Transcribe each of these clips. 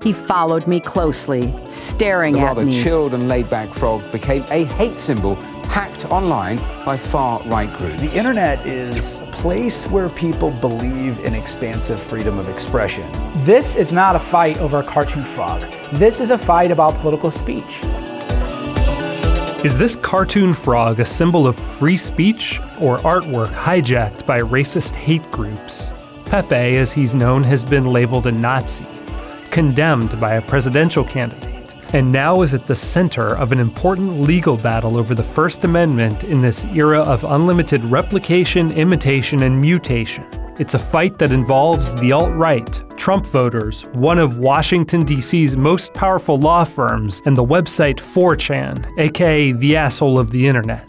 He followed me closely, staring at me. The rather chilled and laid-back frog became a hate symbol hacked online by far-right groups. The internet is a place where people believe in expansive freedom of expression. This is not a fight over a cartoon frog. This is a fight about political speech. Is this cartoon frog a symbol of free speech or artwork hijacked by racist hate groups? Pepe, as he's known, has been labeled a Nazi, condemned by a presidential candidate, and now is at the center of an important legal battle over the First Amendment in this era of unlimited replication, imitation, and mutation. It's a fight that involves the alt-right, Trump voters, one of Washington, D.C.'s most powerful law firms, and the website 4chan, aka the asshole of the internet.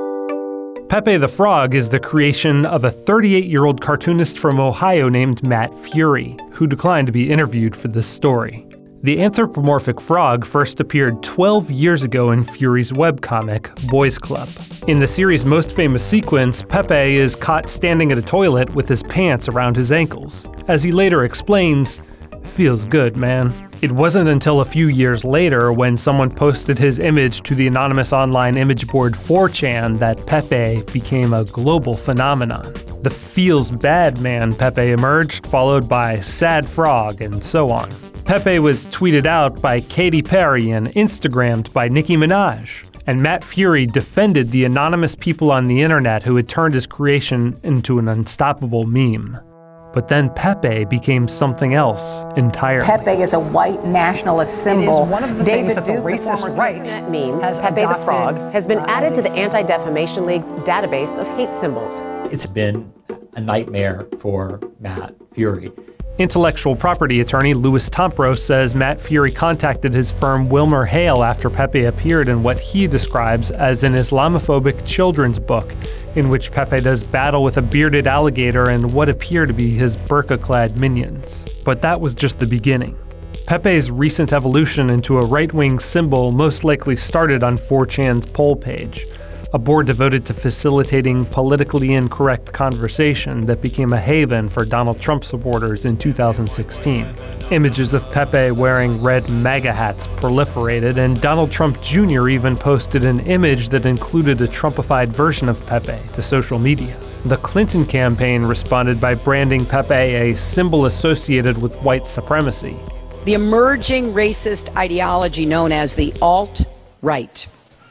Pepe the Frog is the creation of a 38-year-old cartoonist from Ohio named Matt Furie, who declined to be interviewed for this story. The anthropomorphic frog first appeared 12 years ago in Furie's webcomic, Boys Club. In the series' most famous sequence, Pepe is caught standing at a toilet with his pants around his ankles. As he later explains, "Feels good, man." It wasn't until a few years later, when someone posted his image to the anonymous online image board 4chan, that Pepe became a global phenomenon. The feels bad man Pepe emerged, followed by sad frog, and so on. Pepe was tweeted out by Katy Perry and Instagrammed by Nicki Minaj. And Matt Furie defended the anonymous people on the internet who had turned his creation into an unstoppable meme. But then Pepe became something else entirely. Pepe is a white nationalist symbol. It is one of the things that the racist right has Pepe the adopted, Frog has been added to the Anti-Defamation League's database of hate symbols. It's been a nightmare for Matt Furie. Intellectual property attorney Louis Tompros says Matt Furie contacted his firm Wilmer Hale after Pepe appeared in what he describes as an Islamophobic children's book, in which Pepe does battle with a bearded alligator and what appear to be his burqa-clad minions. But that was just the beginning. Pepe's recent evolution into a right-wing symbol most likely started on 4chan's poll page, a board devoted to facilitating politically incorrect conversation that became a haven for Donald Trump supporters in 2016. Images of Pepe wearing red MAGA hats proliferated, and Donald Trump Jr. even posted an image that included a Trumpified version of Pepe to social media. The Clinton campaign responded by branding Pepe a symbol associated with white supremacy. The emerging racist ideology known as the alt-right.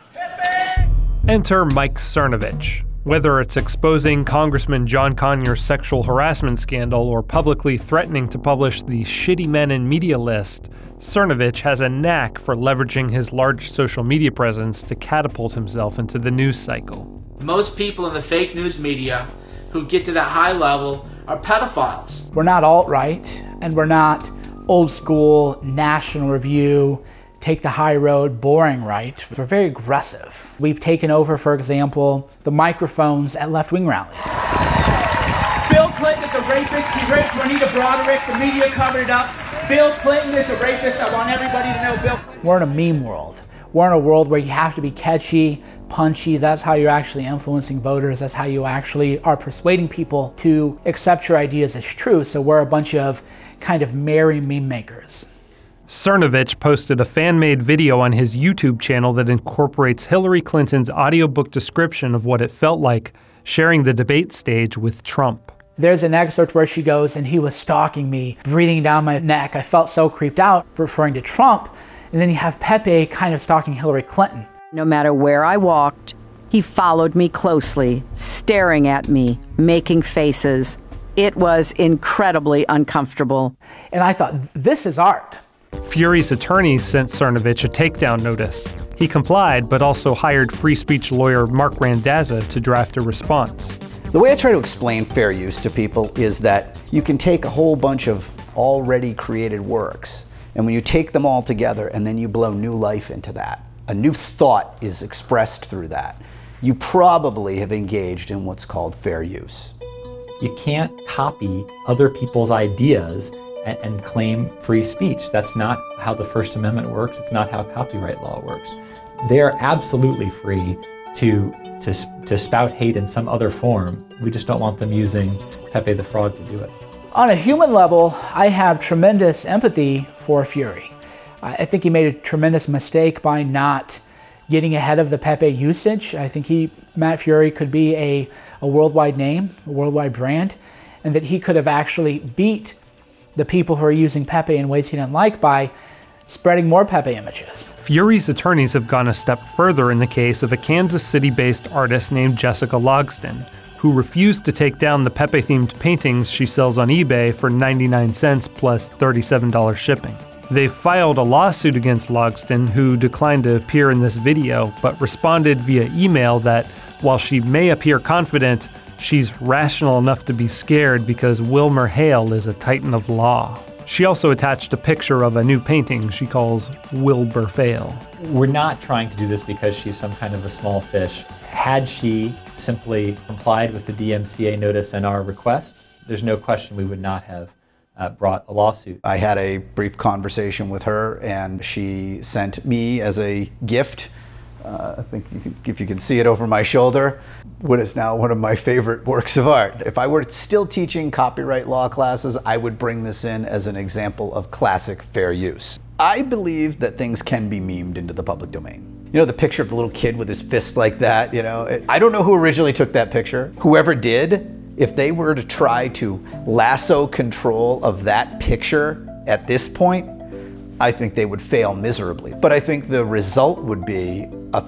Enter Mike Cernovich. Whether it's exposing Congressman John Conyers' sexual harassment scandal or publicly threatening to publish the Shitty Men in Media list, Cernovich has a knack for leveraging his large social media presence to catapult himself into the news cycle. Most people in the fake news media who get to that high level are pedophiles. We're not alt-right, and we're not old school, National Review, take the high road, boring right. We're very aggressive. We've taken over, for example, the microphones at left-wing rallies. Bill Clinton is a rapist. He raped Juanita Broderick. The media covered it up. Bill Clinton is a rapist. I want everybody to know Bill. We're in a meme world. We're in a world where you have to be catchy, punchy. That's how you're actually influencing voters. That's how you actually are persuading people to accept your ideas as true. So we're a bunch of kind of merry meme makers. Cernovich posted a fan-made video on his YouTube channel that incorporates Hillary Clinton's audiobook description of what it felt like sharing the debate stage with Trump. There's an excerpt where she goes, "And he was stalking me, breathing down my neck. I felt so creeped out," referring to Trump. And then you have Pepe kind of stalking Hillary Clinton. No matter where I walked, he followed me closely, staring at me, making faces. It was incredibly uncomfortable. And I thought, this is art. Furie's attorneys sent Cernovich a takedown notice. He complied, but also hired free speech lawyer Mark Randazza to draft a response. The way I try to explain fair use to people is that you can take a whole bunch of already created works, and when you take them all together and then you blow new life into that, a new thought is expressed through that, you probably have engaged in what's called fair use. You can't copy other people's ideas and claim free speech. That's not how the First Amendment works. It's not how copyright law works. They are absolutely free to spout hate in some other form. We just don't want them using Pepe the Frog to do it. On a human level, I have tremendous empathy for Fury. I think he made a tremendous mistake by not getting ahead of the Pepe usage. I think Matt Fury could be a worldwide name, a worldwide brand, and that he could have actually beat the people who are using Pepe in ways he didn't like by spreading more Pepe images. Fury's attorneys have gone a step further in the case of a Kansas City-based artist named Jessica Logsdon, who refused to take down the Pepe-themed paintings she sells on eBay for 99 cents plus $37 shipping. They've filed a lawsuit against Logsdon, who declined to appear in this video, but responded via email that while she may appear confident, she's rational enough to be scared because Wilmer Hale is a titan of law. She also attached a picture of a new painting she calls Wilbur Fail. We're not trying to do this because she's some kind of a small fish. Had she simply complied with the DMCA notice and our request, there's no question we would not have brought a lawsuit. I had a brief conversation with her, and she sent me as a gift, I think if you can see it over my shoulder, what is now one of my favorite works of art. If I were still teaching copyright law classes, I would bring this in as an example of classic fair use. I believe that things can be memed into the public domain. You know, the picture of the little kid with his fist like that, you know, I don't know who originally took that picture. Whoever did, if they were to try to lasso control of that picture at this point, I think they would fail miserably. But I think the result would be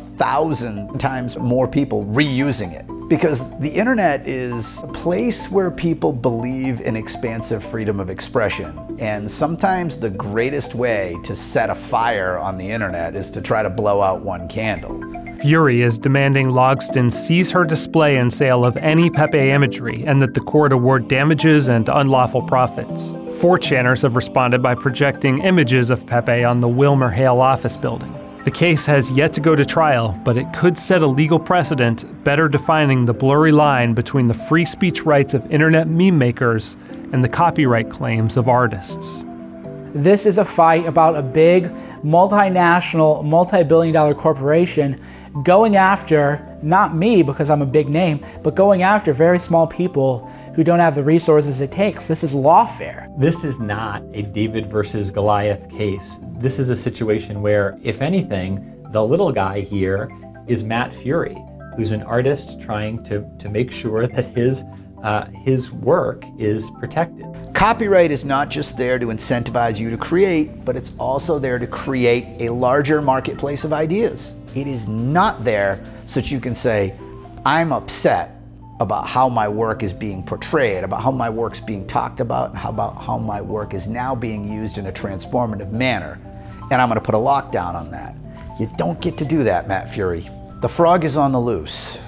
1,000 times more people reusing it. Because the internet is a place where people believe in expansive freedom of expression. And sometimes the greatest way to set a fire on the internet is to try to blow out one candle. Fury is demanding Logsdon seize her display and sale of any Pepe imagery, and that the court award damages and unlawful profits. 4chaners have responded by projecting images of Pepe on the Wilmer Hale office building. The case has yet to go to trial, but it could set a legal precedent better defining the blurry line between the free speech rights of internet meme makers and the copyright claims of artists. This is a fight about a big, multinational, multi-billion-dollar corporation going after, not me because I'm a big name, but going after very small people who don't have the resources it takes. This is lawfare. This is not a David versus Goliath case. This is a situation where, if anything, the little guy here is Matt Fury, who's an artist trying to make sure that his work is protected. Copyright is not just there to incentivize you to create, but it's also there to create a larger marketplace of ideas. It is not there so that you can say, I'm upset about how my work is being portrayed, about how my work's being talked about, and about how my work is now being used in a transformative manner. And I'm going to put a lockdown on that. You don't get to do that, Matt Fury. The frog is on the loose.